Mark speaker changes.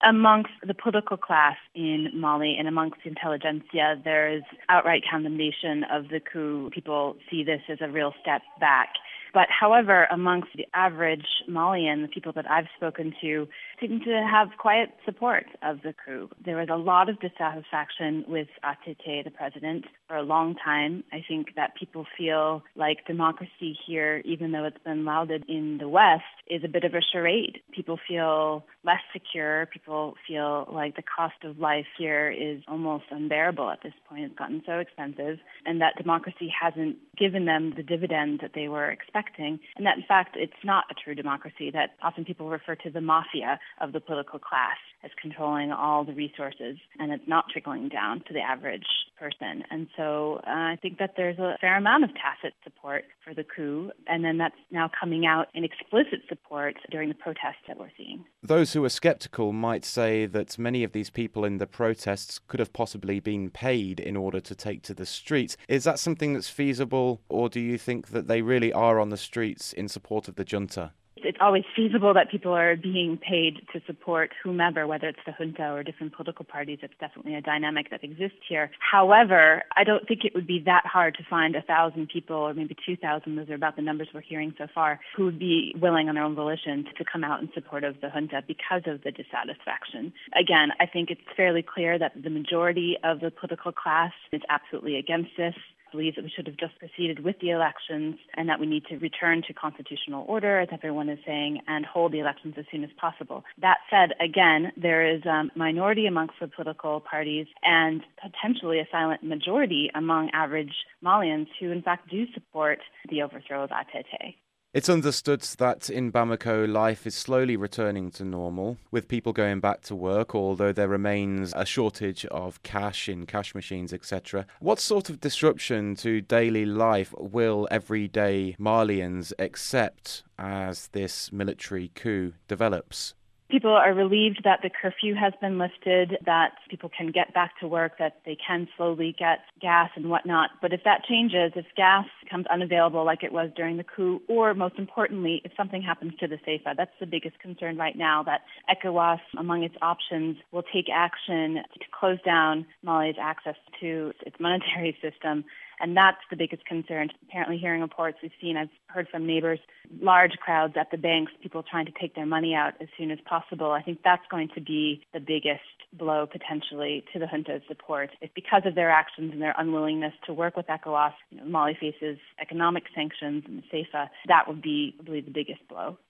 Speaker 1: Amongst the political class in Mali and amongst the intelligentsia, there is outright condemnation of the coup. People see this as a real step back. But however, amongst the average Malian, the people that I've spoken to seem to have quiet support of the coup. There was a lot of dissatisfaction with ATT, the president, for a long time. I think that people feel like democracy here, even though it's been lauded in the West, is a bit of a charade. People feel less secure. People feel like the cost of life here is almost unbearable at this point. It's gotten so expensive, and that democracy hasn't given them the dividend that they were expecting, and that in fact it's not a true democracy, that often people refer to the mafia of the political class as controlling all the resources, and it's not trickling down to the average person. And so I think that there's a fair amount of tacit support for the coup, and then that's now coming out in explicit support during the protests that we're seeing.
Speaker 2: Those who are sceptical might say that many of these people in the protests could have possibly been paid in order to take to the streets. Is that something that's feasible, or do you think that they really are on the streets in support of the junta?
Speaker 1: It's always feasible that people are being paid to support whomever, whether it's the junta or different political parties. It's definitely a dynamic that exists here. However, I don't think it would be that hard to find 1,000 people, or maybe 2,000, those are about the numbers we're hearing so far, who would be willing on their own volition to come out in support of the junta because of the dissatisfaction. Again, I think it's fairly clear that the majority of the political class is absolutely against this, believes that we should have just proceeded with the elections and that we need to return to constitutional order, as everyone is saying, and hold the elections as soon as possible. That said, again, there is a minority amongst the political parties and potentially a silent majority among average Malians who, in fact, do support the overthrow of ATT.
Speaker 2: It's understood that in Bamako, life is slowly returning to normal, with people going back to work, although there remains a shortage of cash in cash machines, etc. What sort of disruption to daily life will everyday Malians accept as this military coup develops?
Speaker 1: People are relieved that the curfew has been lifted, that people can get back to work, that they can slowly get gas and whatnot. But if that changes, if gas becomes unavailable like it was during the coup, or most importantly, if something happens to the CFA, that's the biggest concern right now, that ECOWAS, among its options, will take action to close down Mali's access to its monetary system. And that's the biggest concern. Apparently, hearing reports I've heard from neighbors, large crowds at the banks, people trying to take their money out as soon as possible. I think that's going to be the biggest blow potentially to the junta's support. If because of their actions and their unwillingness to work with ECOWAS, Mali faces economic sanctions and the CFA, that would be, I believe, the biggest blow.